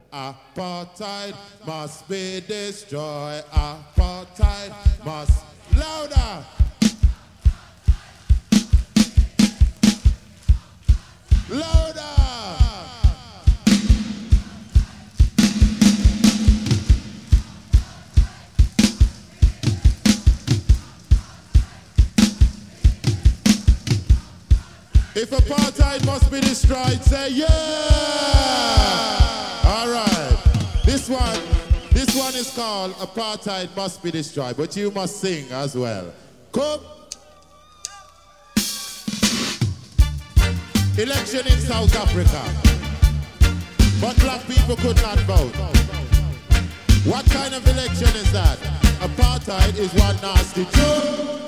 Apartheid must be destroyed. Apartheid must... Louder! Louder! If apartheid must be destroyed, say yeah! All right. This one is called Apartheid Must Be Destroyed, but you must sing as well. Come. Election in South Africa, but black people could not vote. What kind of election is that? Apartheid is one nasty tune.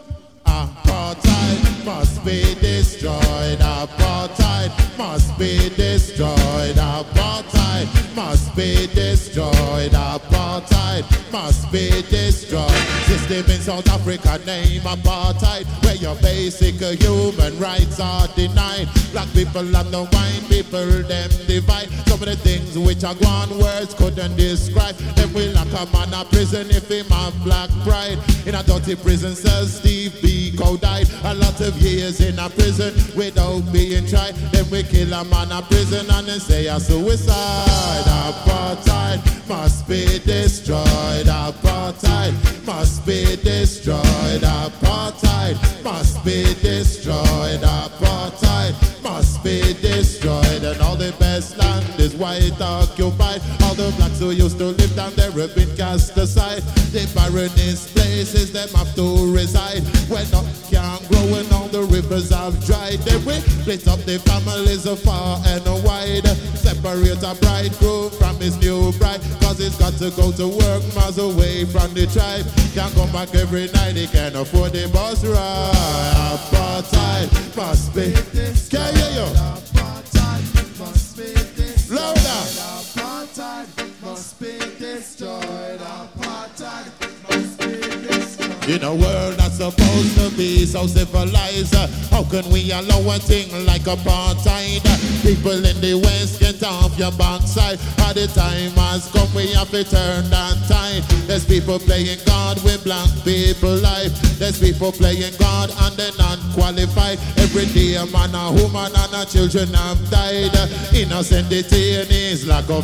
Apartheid must be destroyed. Apartheid must be destroyed. Apartheid must be destroyed. Apartheid must be destroyed. System in South Africa named apartheid, where your basic human rights are denied. Black people have no mind, people them divide. Some of the things which are gone words couldn't describe. Them will lock a man a prison if him have black pride. In a dirty prison cell, Steve Biko died. A lot of years in a prison without being tried. Then we kill a man a prison and then say a suicide. Apartheid must be destroyed. Apartheid must be destroyed. Apartheid must be destroyed. Apartheid must be destroyed. And all the best land is white occupied. All the blacks who used to live down there have been cast aside. The barrenest places them have to reside, where no can grow and all the rivers have dried. Then we split up the families far and wide. Separate a bridegroom from his new bride, cause he's got to go to work miles away from the tribe. Can't come back every night, he can't afford the bus ride. Apartheid must be destroyed. Can you hear you? Apartheid must be destroyed. Louder. Apartheid must be destroyed. Apartheid must be destroyed. In a world that's supposed to be so civilized, how can we allow a thing like apartheid? People in the West, get off your backside. All the time has come, we have to turn that tide. There's people playing God with black people life. There's people playing God and they're not qualified. Every day a man, a woman and a children have died. Innocent detainees lock up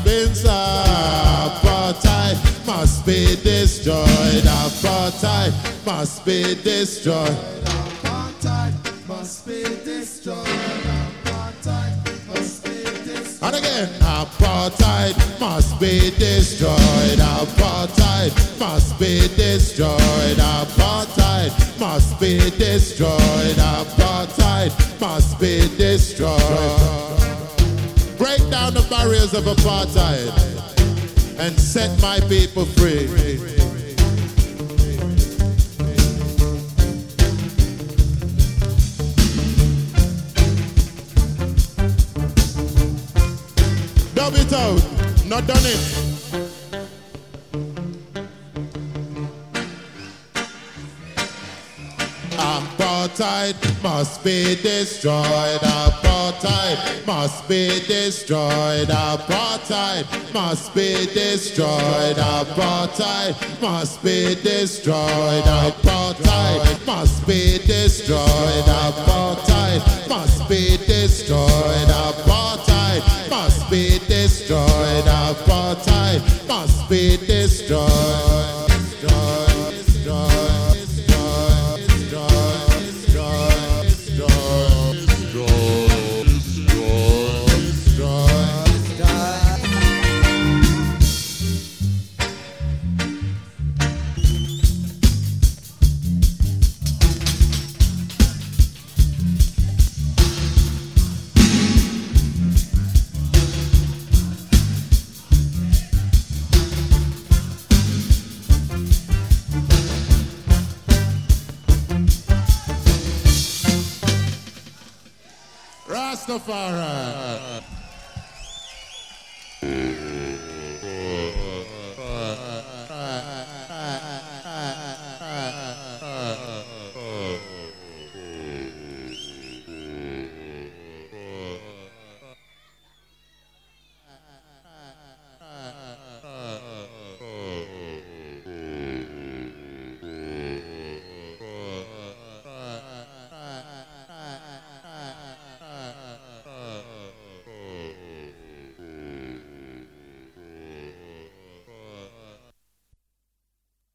inside. Apartheid must be destroyed. Apartheid must be destroyed. Apartheid must be destroyed. Apartheid must be destroyed. And again, apartheid must be destroyed. Apartheid must be destroyed. Apartheid must be destroyed. Apartheid must be destroyed. Break down the barriers of apartheid and set my people free. Dub it out, not done it. Apartheid must be destroyed. Apartheid must be destroyed. Apartheid must be destroyed. Apartheid must be destroyed. Apartheid must be destroyed. Apartheid must be destroyed. Apartheid must be destroyed. Apartheid must be destroyed. Rastafari.